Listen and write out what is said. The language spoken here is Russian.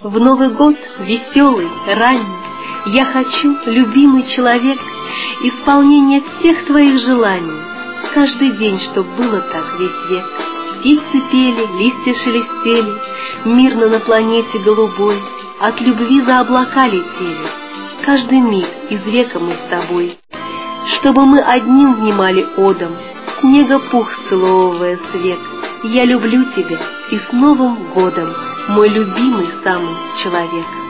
В Новый год веселый, ранний, я хочу, любимый человек, исполнения всех твоих желаний, каждый день, чтоб было так весь век. Птицы пели, листья шелестели, мирно на планете голубой, от любви за облака летели, каждый миг из века мы с тобой. Чтобы мы одним внимали одом, снега пух сцеловывая свет. Я люблю тебя, и с Новым годом, мой любимый самый человек.